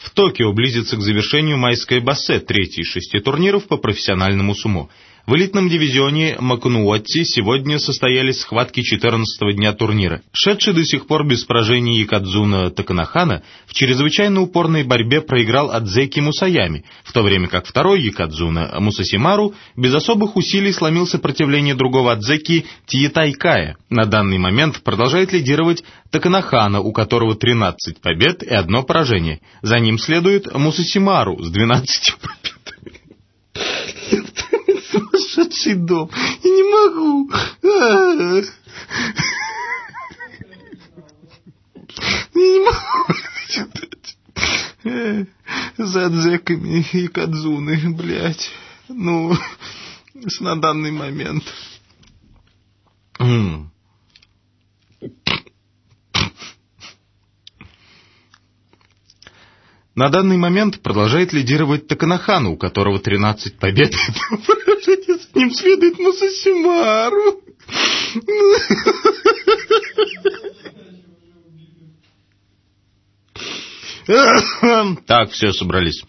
В Токио близится к завершению майское бассе, третий из 6 турниров по профессиональному сумо. В элитном дивизионе Макунуотти сегодня состоялись схватки 14-го дня турнира. Шедший до сих пор без поражений Якадзуна Таканахана в чрезвычайно упорной борьбе проиграл Адзеки Мусаями, в то время как второй Якадзуна Мусасимару без особых усилий сломил сопротивление другого Адзеки Тиетайкая. На данный момент продолжает лидировать Таканахана, у которого 13 побед и 1 поражение. За ним следует Мусасимару с 12 победами. Сумасшедший дом. Я не могу. Я не могу. За Адзеками и Кадзуны, блядь. Ну, на данный момент. На данный момент продолжает лидировать Таканахана, у которого 13 побед. С ним следует Мусасимару. Так, все, собрались.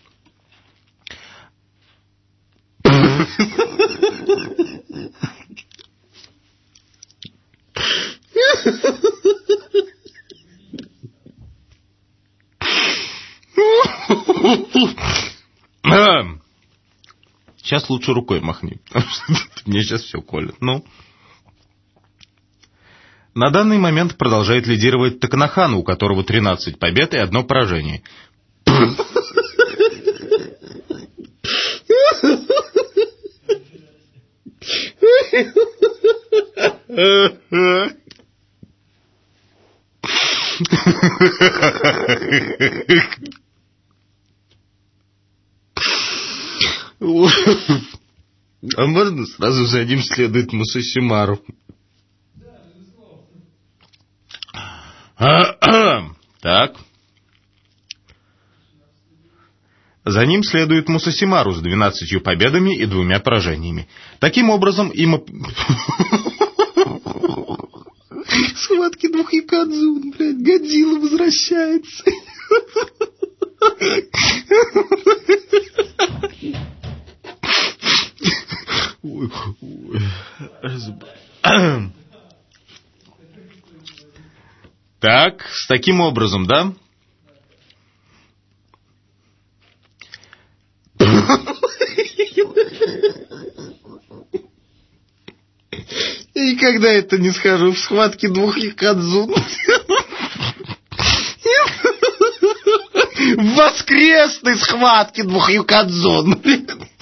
Сейчас лучше рукой махни, потому что мне сейчас все колет. Ну. На данный момент продолжает лидировать Таканахана, у которого 13 побед и 1 поражение. А можно сразу за ним следует Мусасимару? Так. За ним следует Мусасимару с 12 победами и 2 поражениями. Таким образом, схватки 2 Якадзун, блядь, Годзилла возвращается. Так, с таким образом, да? Я никогда это не схожу в схватке 2 Якадзун. В воскресной схватке 2 Якадзун.